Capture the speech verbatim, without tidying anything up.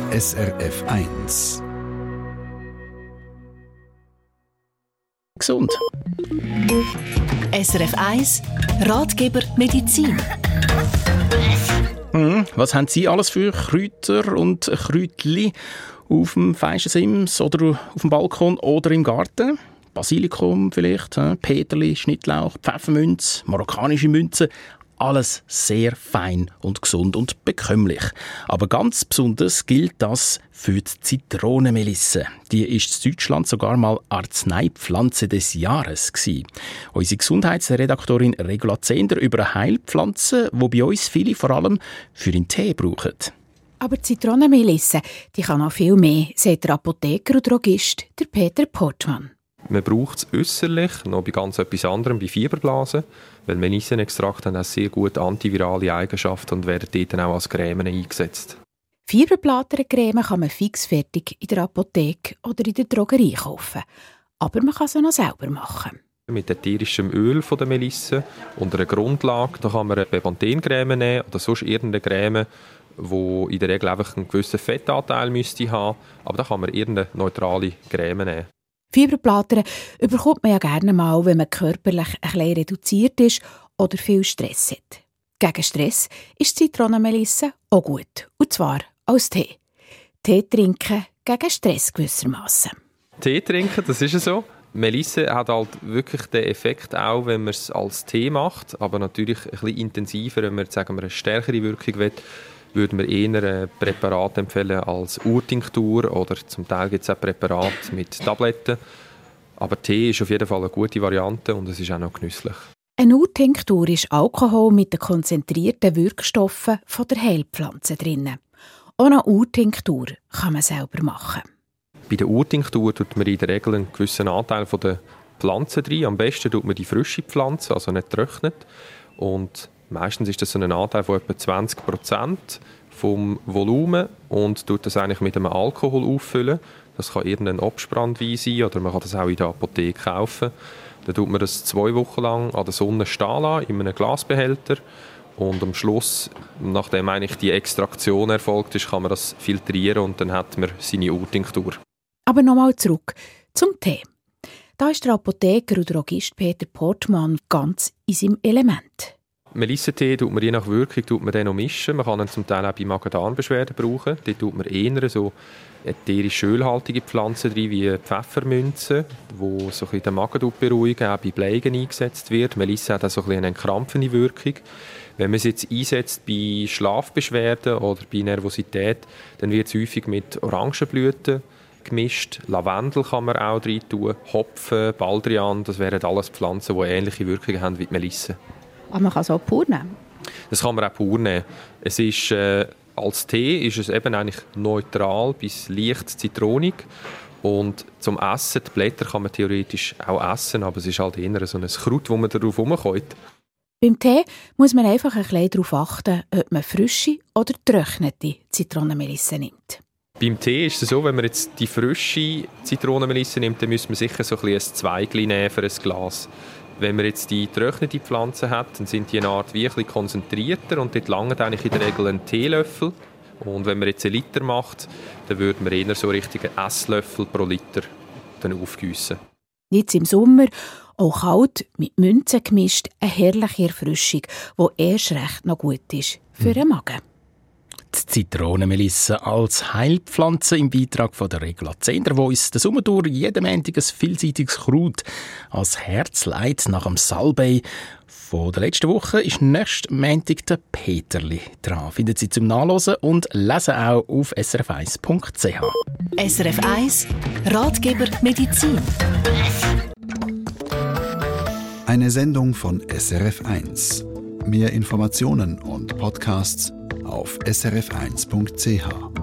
S R F eins. Gesund. S R F eins Ratgeber Medizin. Hm, was haben Sie alles für Kräuter und Kräutli auf dem Feigensims oder auf dem Balkon oder im Garten? Basilikum vielleicht, Peterli, Schnittlauch, Pfefferminz, marokkanische Münzen. Alles sehr fein und gesund und bekömmlich. Aber ganz besonders gilt das für die Zitronenmelisse. Die ist in Deutschland sogar mal Arzneipflanze des Jahres gewesen. Unsere Gesundheitsredaktorin Regula Zehnder über eine Heilpflanze, die bei uns viele vor allem für den Tee brauchen. Aber die Zitronenmelisse, die kann noch viel mehr, sagt der Apotheker und Drogist, der Peter Portmann. Man braucht es äußerlich, noch bei ganz etwas anderem, bei Fieberblasen, weil Melissenextrakt haben auch sehr gut antivirale Eigenschaften und werden dort dann auch als Creme eingesetzt. Fieberblättercreme kann man fixfertig in der Apotheke oder in der Drogerie kaufen. Aber man kann sie noch selber machen. Mit ätherischem Öl von der Melisse und einer Grundlage, da kann man eine Bepanthen-Creme nehmen oder sonst irgendeine Creme, die in der Regel einfach einen gewissen Fettanteil müsste haben, aber da kann man irgendeine neutrale Creme nehmen. Fieberblätter bekommt man ja gerne mal, wenn man körperlich ein bisschen reduziert ist oder viel Stress hat. Gegen Stress ist Zitronenmelisse auch gut, und zwar als Tee. Tee trinken gegen Stress gewissermaßen. Tee trinken, das ist ja so. Melisse hat halt wirklich den Effekt auch, wenn man es als Tee macht, aber natürlich ein bisschen intensiver, wenn man jetzt, sagen wir, eine stärkere Wirkung will, würden wir eher ein Präparat empfehlen als Urtinktur oder zum Teil gibt es auch Präparate mit Tabletten. Aber Tee ist auf jeden Fall eine gute Variante und es ist auch noch genüsslich. Eine Urtinktur ist Alkohol mit den konzentrierten Wirkstoffen von der Heilpflanze drin. Auch eine Urtinktur kann man selber machen. Bei der Urtinktur tut man in der Regel einen gewissen Anteil von der Pflanze drin. Am besten tut man die frische Pflanze, also nicht getrocknet. Und meistens ist das so ein Anteil von etwa zwanzig Prozent vom Volumen und tut das eigentlich mit einem Alkohol auffüllen. Das kann irgendein Absprandwein sein oder man kann das auch in der Apotheke kaufen. Dann tut man das zwei Wochen lang an der Sonne stehen lassen, in einem Glasbehälter. Und am Schluss, nachdem eigentlich die Extraktion erfolgt ist, kann man das filtrieren und dann hat man seine Urtinktur. Aber nochmal zurück zum Tee. Da ist der Apotheker und Drogist Peter Portmann ganz in seinem Element. Melissentee tut man je nach Wirkung tut man den noch mischen. Man kann ihn zum Teil auch bei Magen-Darm-Beschwerden brauchen. Dort tut man eher so ätherisch ölhaltige Pflanzen drin, wie Pfefferminze, die so ein bisschen den Magen beruhigen, auch bei Bleigen eingesetzt wird. Melisse hat auch so ein bisschen eine entkrampfende Wirkung. Wenn man es jetzt einsetzt bei Schlafbeschwerden oder bei Nervosität, dann wird es häufig mit Orangenblüten gemischt. Lavendel kann man auch rein tun, Hopfen, Baldrian, das wären alles Pflanzen, die ähnliche Wirkungen haben wie die Melisse. Aber man kann es auch pur nehmen? Das kann man auch pur nehmen. Es ist, äh, als Tee ist es eben eigentlich neutral bis leicht zitronig. Und zum Essen, die Blätter kann man theoretisch auch essen, aber es ist halt eher so ein Kraut, wo man darauf herumkommt. Beim Tee muss man einfach ein bisschen darauf achten, ob man frische oder getrocknete Zitronenmelisse nimmt. Beim Tee ist es so, wenn man jetzt die frische Zitronenmelisse nimmt, dann müsste man sicher so ein, ein Zweigli nehmen für ein Glas. Wenn man jetzt die getrocknete Pflanze hat, dann sind die eine Art wie ein bisschen konzentrierter und dort langt eigentlich in der Regel ein Teelöffel. Und wenn man jetzt einen Liter macht, dann würde man eher so richtigen Esslöffel pro Liter dann aufgießen. Jetzt im Sommer, auch kalt, mit Münzen gemischt, eine herrliche Erfrischung, die erst recht noch gut ist für den Magen. Die Zitronenmelisse als Heilpflanze im Beitrag von der Regula Zehnder, die uns den Sommer durch jeden Montag ein vielseitiges Kraut als Herz leitet nach dem Salbei. Von der letzten Woche ist nächsten Montag der Peterli dran. Finden Sie zum Nachlesen und lesen auch auf s r f eins punkt c h. S R F eins Ratgeber Medizin. Eine Sendung von S R F eins. Mehr Informationen und Podcasts auf s r f eins punkt c h.